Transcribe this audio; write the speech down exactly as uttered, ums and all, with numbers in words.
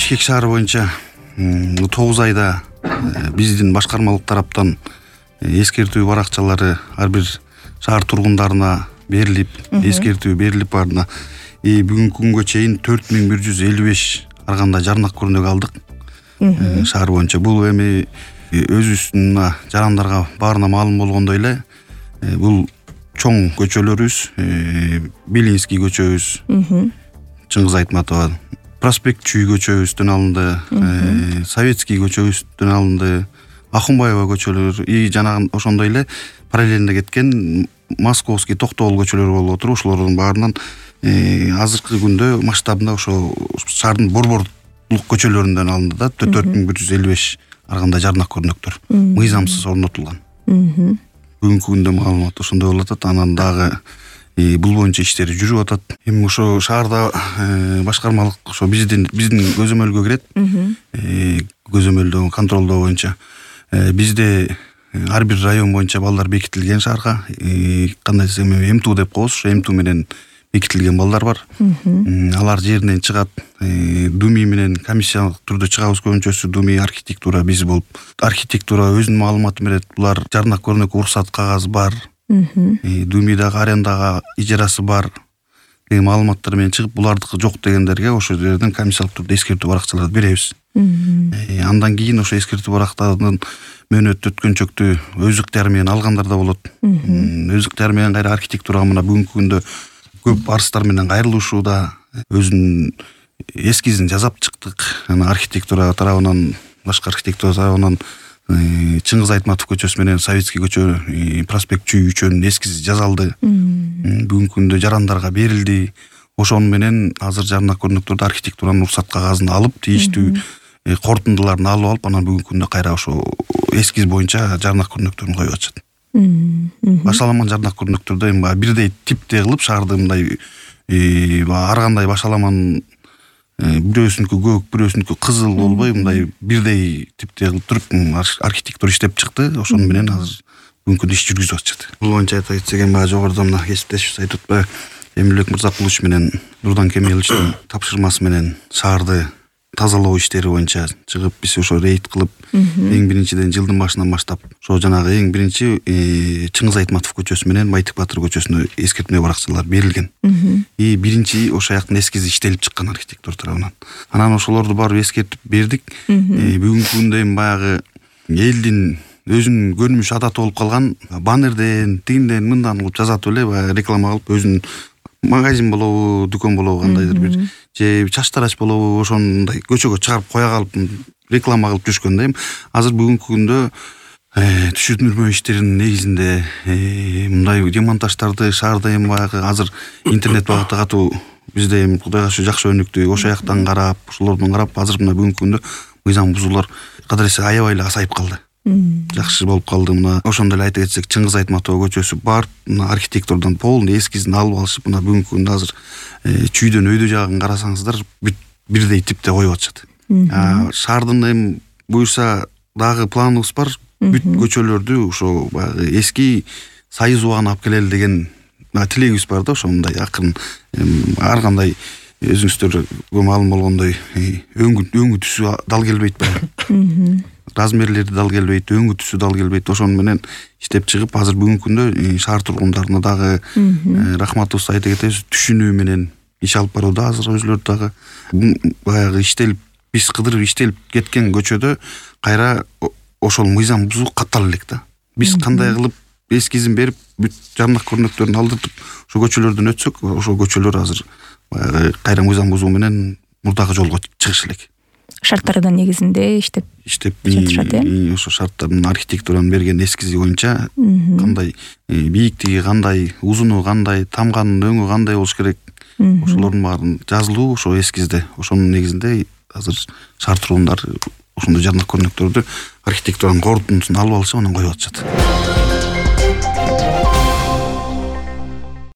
Бишкек шаары боюнча тогуз айда биздин башкармалык тараптан эскертүү баракчалары ар бир шаар тургундарына берилип, эскертүү берилип бардына. И бүгүнкү күнгө чейин төрт миң бир жүз элүү беш ар кандай жарнак көрнөк алдык. Шаар боюнча бул эми өзүбүздүн жарандарга баарына маалым болгондой эле бул чоң көчөлөрүбүз, Белинский көчөбүз, Чыңгыз Айтматова, Проспект Чүй көчөбүздөн алынды, Советский көчөбүздөн алынды, Ахунбаева көчөлөр и жанагы ошондой эле параллельно кеткен Московский, Токтогул көчөлөрү болуп отуруп, ошолордун баарынан азыркы күндө масштабында ошо шаардын борборлук көчөлөрүндөн алынды да, төрт миң бир жүз элүү беш ар кандай жарнак көрнөктөр мыйзамсыз орнотулган. Бүгүнкү күндө маалымат ошондой болуп атат. Анан дагы бул боюнча иштери жүрүп атат. Эми ошо шаарда башкармалык ошо биздин биздин көзөмөлгө кирет. Көзөмөлдөө, контролдоо боюнча бизде ар бир район боюнча балдар бекитилген шаарга, кандай десем, МТУ деп коебуз, ошо МТУ менен бекитилген балдар бар. Алар жеринен чыгат, Думи менен комиссиялык түрдө чыгабыз. Көбүнчөсү Думи архитектура биз болуп, архитектура өзүнүн маалыматын берет. Булар жарнак көрнөк уруксат кагазы бар. Думидагы арендага ижарасы бар деген маалыматтар менен чыгып, булардыкы жок дегендерге ошо жерден комиссиялык түрдө эскертүү баракчаларды беребиз. Андан кийин ошо эскертүү барактардын мөөнөт өткөнчөктү өз ыктыяры менен алгандар да болот. Өз ыктыяры менен кайра архитектурага мына бүгүнкү күндө көп арыздар менен кайрылышууда, өзүнүн эскизин жасап чыктык. Ана архитектура тарабынан, башка архитектура тарабынан Чыңгыз Айтматов көчөсү менен Советский көчө, Проспект Чүй үчөөнүн эскизи жасалды. Бүгүнкү күндө жарандарга берилди. Ошону менен азыр жарнак көрнөктөрдү архитектуранын уруксат кагазын алып, тийиштүү корутундуларын алып алып, анан бүгүнкү күндө кайра ошо эскиз боюнча жарнак көрнөктөрүн коюп атышат. Башаламан жарнак көрнөктөрдө эми бирдей типте кылып шаарды мындай ар кандай башаламан бирөөсүнүкү көк, бирөөсүнүкү кызыл болбой, мындай бирдей типте кылып туруп архитектор иштеп чыкты. Ошону менен азыр бүгүнкү күндө иш жүргүзүп атышат. Бул боюнча айта кетсек, эми жогоруда мына кесиптешибиз айтып атпайбы, Эмилбек Мырзакулович менен Нурдан Кемеловичтин тапшырмасы менен шаарды тазалоо иштери боюнча чыгып, биз ошо рейд кылып, эң биринчиден жылдын башынан баштап ошо жанагы эң биринчи Чыңгыз Айтматов көчөсү менен Байтык Батыр көчөсүнө эскертүү баракчалар берилген. И биринчи ошо жактын эскизи иштелип чыккан архитектор тарабынан. Анан ошолорду барып эскертип бердик. Бүгүнкү күндө эми баягы элдин өзүнүн көрүнүш адаты болуп калган, баннерден, тигинден, мындан кылып жазатып эле баягы реклама кылып, өзүнүн магазин болобу, дүкөн болобу, кандайдыр бир же чачтарач болобу, ошондой көчөгө чыгарып коя калып реклама кылып жүрүшкөн да. Азыр бүгүнкү күндө түшүндүрмө иштеринин негизинде мындай демонтаждарды шаарда эми баягы азыр интернет багыты катуу бизде эми Кудайга шүгүр жакшы өнүктү. Ошо жактан карап, ошолордон карап азыр мына бүгүнкү күндө мыйзам бузуулар кадыресе аябай эле азайып калды. Жакшы болуп калды. Мына ошондой эле айта кетсек, Чыңгыз Айтматова көчөсү бар, мына архитектордон полный эскизин алып алышып, мына бүгүнкү күндө азыр чүйдөн өйдө жагын карасаңыздар бирдей типте коюп атышат. Шаардын эми буюрса дагы планыбыз бар, бүт көчөлөрдү ошо баягы эски Союз убагына алып келели деген тилегибиз бар да. Ошо мындай акырын ар кандай өзүңүздөр маалым болгондой өңгү өңгү түсү дал келбейт баягы. Размерлери дал келбейт, өңгү түсү дал келбейт. Ошону менен иштеп чыгып, азыр бүгүнкү күндө шаар тургундарына дагы рахматыбызды айта кетебиз. Түшүнүү менен иш алып барууда азыр өзүлөрү дагы баягы иштелип, биз кыдырып иштелип кеткен көчөдө кайра ошол мыйзам бузуу каттала элек да. Биз кандай кылып эскизин берип, бүт жарнак көрнөктөрүн алдыртып, ошо көчөлөрдөн өтсөк, ошол көчөлөр азыр баягы кайра мыйзам бузуу менен мурдагы жолго чыгыш элек. Шарттардын негизинде иштеп иштеп жатышат, э? Ошо шарттардын архитектуранын берген эскизи боюнча кандай бийиктиги, кандай узуну, кандай тамганын өңү кандай болуш керек, ошолордун баарын жазылуу ошо эскизде. Ошонун негизинде азыр шаар тургундары ошондой жарнак көрнөктөрдү архитектуранын корутундусун алып алышып, анан коюп атышат.